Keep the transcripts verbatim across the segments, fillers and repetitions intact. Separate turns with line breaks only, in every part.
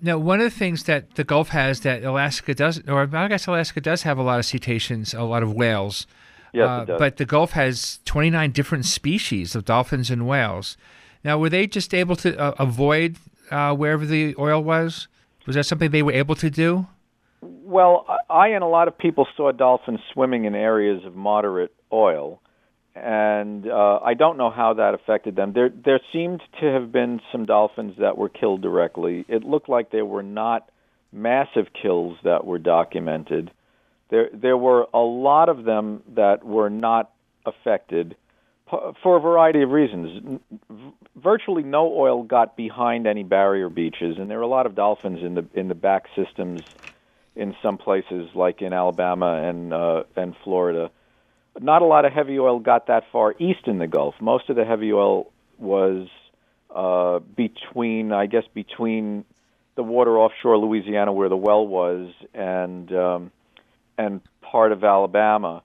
Now, one of the things that the Gulf has that Alaska doesn't, or I guess Alaska does have a lot of cetaceans, a lot of whales.
Yes,
uh,
it does.
But the Gulf has twenty-nine different species of dolphins and whales. Now, were they just able to uh, avoid uh, wherever the oil was? Was that something they were able to do?
Well, I and a lot of people saw dolphins swimming in areas of moderate oil, and uh, I don't know how that affected them. There, there seemed to have been some dolphins that were killed directly. It looked like there were not massive kills that were documented. There, there were a lot of them that were not affected for a variety of reasons. Virtually no oil got behind any barrier beaches, and there were a lot of dolphins in the in the back systems in some places, like in Alabama and uh, and Florida. Not a lot of heavy oil got that far east in the Gulf. Most of the heavy oil was uh, between, I guess, between the water offshore Louisiana, where the well was, and um, and part of Alabama.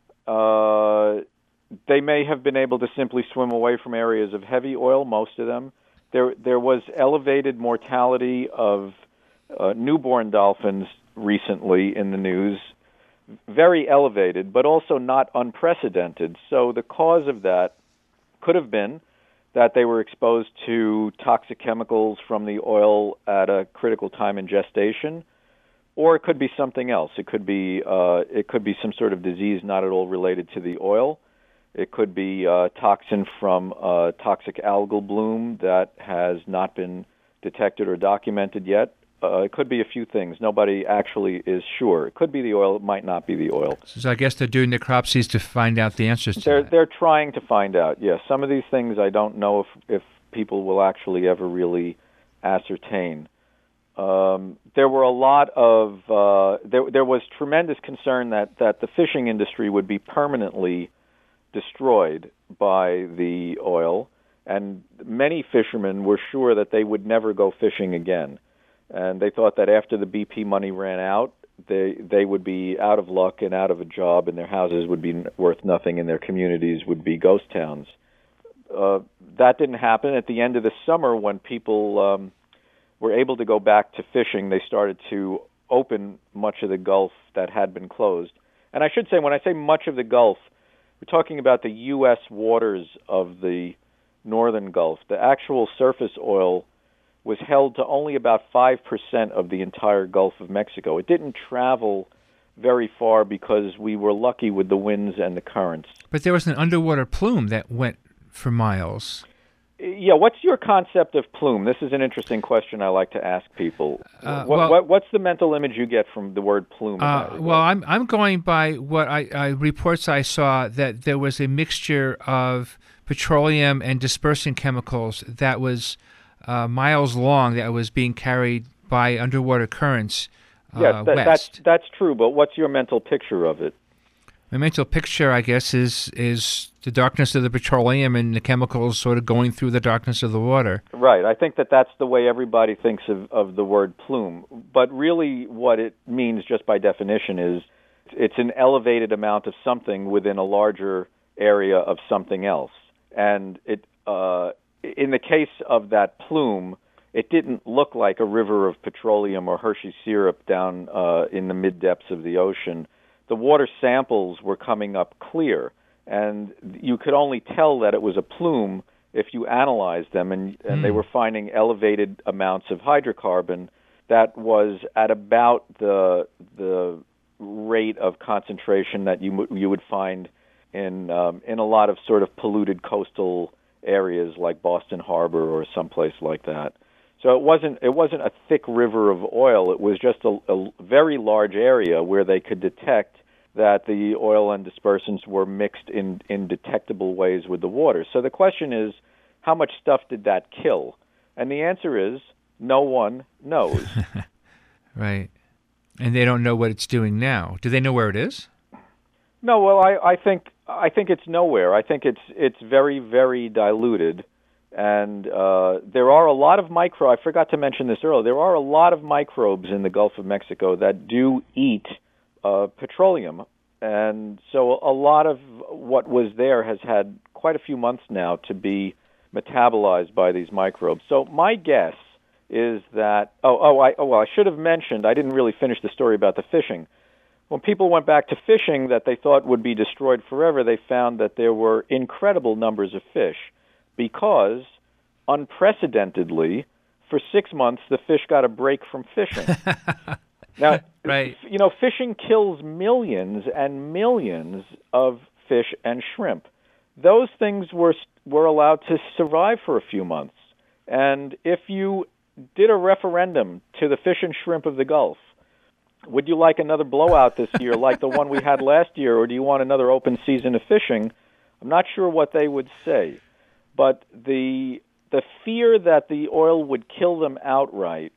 Uh, they may have been able to simply swim away from areas of heavy oil. Most of them. There, there was elevated mortality of uh, newborn dolphins recently in the news. Very elevated, but also not unprecedented. So the cause of that could have been that they were exposed to toxic chemicals from the oil at a critical time in gestation, or it could be something else. It could be uh, it could be some sort of disease not at all related to the oil. It could be uh, toxin from uh, toxic algal bloom that has not been detected or documented yet. Uh, it could be a few things. Nobody actually is sure. It could be the oil. It might not be the oil.
So I guess they're doing necropsies to find out the answers to
they're,
that.
They're trying to find out, yes. Some of these things I don't know if, if people will actually ever really ascertain. Um, there were a lot of... Uh, there, there was tremendous concern that, that the fishing industry would be permanently destroyed by the oil, and many fishermen were sure that they would never go fishing again. And they thought that after the B P money ran out, they they would be out of luck and out of a job, and their houses would be worth nothing, and their communities would be ghost towns. Uh, that didn't happen. At the end of the summer, when people um, were able to go back to fishing, they started to open much of the Gulf that had been closed. And I should say, when I say much of the Gulf, we're talking about the U S waters of the northern Gulf. The actual surface oil was held to only about five percent of the entire Gulf of Mexico. It didn't travel very far because we were lucky with the winds and the currents.
But there was an underwater plume that went for miles.
Yeah, what's your concept of plume? This is an interesting question I like to ask people.
Uh,
what,
well,
what, what's the mental image you get from the word plume?
Uh, well, I'm I'm going by what I, I reports I saw that there was a mixture of petroleum and dispersant chemicals that was Uh, miles long that was being carried by underwater currents uh,
yes, that,
west.
that's that's true. But what's your mental picture of it?
My mental picture, I guess, is is the darkness of the petroleum and the chemicals sort of going through the darkness of the water.
Right. I think that that's the way everybody thinks of, of the word plume. But really, what it means, just by definition, is it's an elevated amount of something within a larger area of something else, and it. Uh, In the case of that plume, it didn't look like a river of petroleum or Hershey syrup down uh, in the mid-depths of the ocean. The water samples were coming up clear, and you could only tell that it was a plume if you analyzed them, and, and mm. they were finding elevated amounts of hydrocarbon that was at about the the rate of concentration that you you would find in um, in a lot of sort of polluted coastal areas like Boston Harbor or someplace like that. So it wasn't it wasn't a thick river of oil. It was just a, a very large area where they could detect that the oil and dispersants were mixed in, in detectable ways with the water. So the question is, how much stuff did that kill? And the answer is, no one knows.
Right. And they don't know what it's doing now. Do they know where it is?
No, well, I, I think I think it's nowhere. I think it's it's very, very diluted, and uh, there are a lot of micro. I forgot to mention this earlier. There are a lot of microbes in the Gulf of Mexico that do eat uh, petroleum, and so a lot of what was there has had quite a few months now to be metabolized by these microbes. So my guess is that, oh, oh, I, oh, well, I should have mentioned, I didn't really finish the story about the fishing. When people went back to fishing that they thought would be destroyed forever, they found that there were incredible numbers of fish because, unprecedentedly, for six months, the fish got a break from fishing. Now,
right.
you know, fishing kills millions and millions of fish and shrimp. Those things were were allowed to survive for a few months. And if you did a referendum to the fish and shrimp of the Gulf, would you like another blowout this year like the one we had last year, or do you want another open season of fishing? I'm not sure what they would say. But the the fear that the oil would kill them outright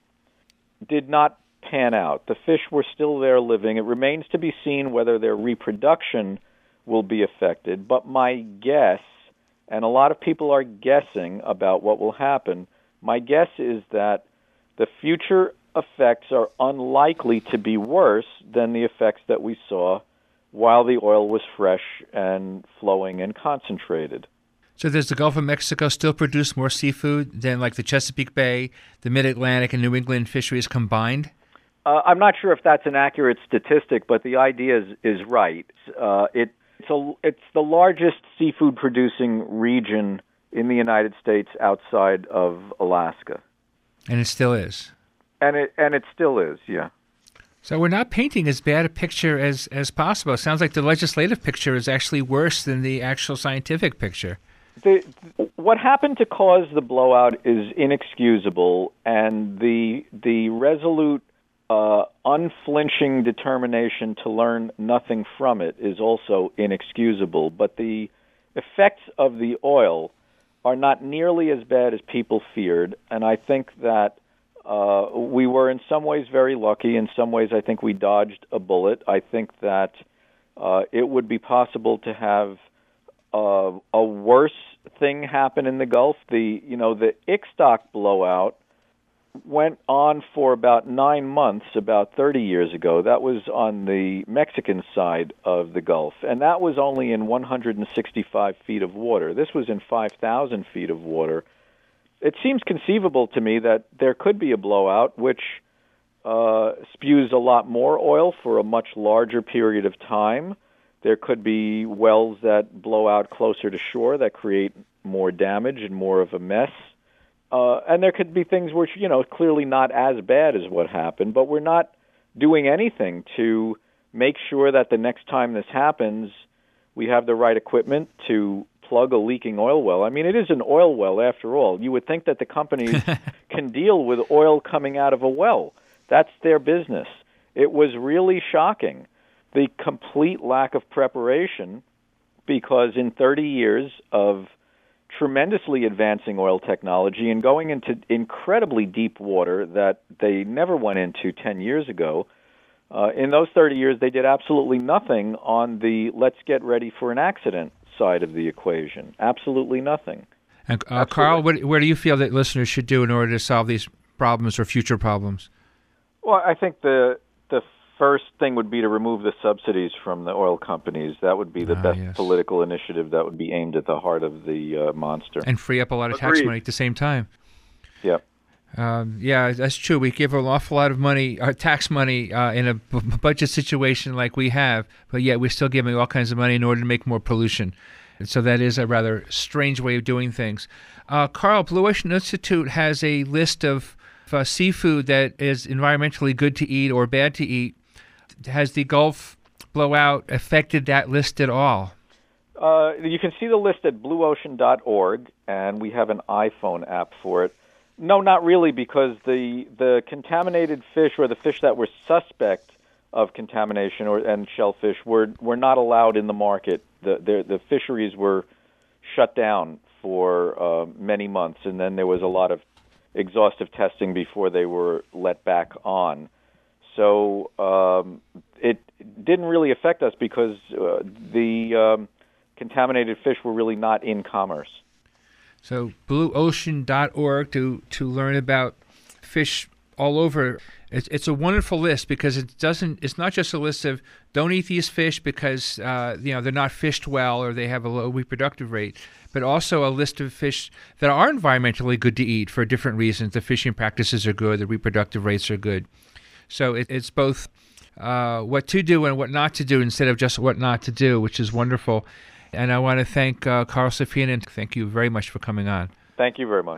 did not pan out. The fish were still there living. It remains to be seen whether their reproduction will be affected. But my guess, and a lot of people are guessing about what will happen, my guess is that the future effects are unlikely to be worse than the effects that we saw while the oil was fresh and flowing and concentrated.
So does the Gulf of Mexico still produce more seafood than like the Chesapeake Bay, the Mid-Atlantic, and New England fisheries combined?
Uh, I'm not sure if that's an accurate statistic, but the idea is, is right. Uh, it, it's, a, it's the largest seafood-producing region in the United States outside of Alaska.
And it still is.
And it and it still is, yeah.
So we're not painting as bad a picture as, as possible. It sounds like the legislative picture is actually worse than the actual scientific picture.
The, what happened to cause the blowout is inexcusable, and the the resolute, uh, unflinching determination to learn nothing from it is also inexcusable. But the effects of the oil are not nearly as bad as people feared, and I think that uh, we were in some ways very lucky. In some ways, I think we dodged a bullet. I think that uh, it would be possible to have uh, a worse thing happen in the Gulf. The you know the Ixtoc blowout went on for about nine months, about thirty years ago. That was on the Mexican side of the Gulf, and that was only in one hundred sixty-five feet of water. This was in five thousand feet of water. It seems conceivable to me that there could be a blowout which uh, spews a lot more oil for a much larger period of time. There could be wells that blow out closer to shore that create more damage and more of a mess. Uh, and there could be things which, you know, clearly not as bad as what happened, but we're not doing anything to make sure that the next time this happens, we have the right equipment to plug a leaking oil well. I mean, it is an oil well after all. You would think that the companies can deal with oil coming out of a well. That's their business. It was really shocking, the complete lack of preparation, because in thirty years of tremendously advancing oil technology and going into incredibly deep water that they never went into ten years ago, uh, in those thirty years they did absolutely nothing on the let's get ready for an accident side of the equation. Absolutely nothing.
And, uh, Carl, what, where do you feel that listeners should do in order to solve these problems or future problems?
Well, I think the the first thing would be to remove the subsidies from the oil companies. That would be the
ah,
best
yes.
political initiative that would be aimed at the heart of the uh, monster.
And free up a lot of
Agreed.
tax money at the same time.
Yep.
Um, yeah, that's true. We give an awful lot of money, uh, tax money, uh, in a b- budget situation like we have, but yet we're still giving all kinds of money in order to make more pollution. And so that is a rather strange way of doing things. Uh, Carl, Blue Ocean Institute has a list of uh, seafood that is environmentally good to eat or bad to eat. Has the Gulf blowout affected that list at all?
Uh, you can see the list at blue ocean dot org, and we have an iPhone app for it. No, not really, because the the contaminated fish or the fish that were suspect of contamination or and shellfish were were not allowed in the market. The the, the fisheries were shut down for uh, many months, and then there was a lot of exhaustive testing before they were let back on. So um, it didn't really affect us because uh, the um, contaminated fish were really not in commerce.
So blue ocean dot org to, to learn about fish all over. It's, it's a wonderful list because it doesn't. It's not just a list of don't eat these fish because uh, you know they're not fished well or they have a low reproductive rate, but also a list of fish that are environmentally good to eat for different reasons. The fishing practices are good, the reproductive rates are good. So it, it's both uh, what to do and what not to do instead of just what not to do, which is wonderful. And I want to thank uh, Carl Safina, and thank you very much for coming on.
Thank you very much.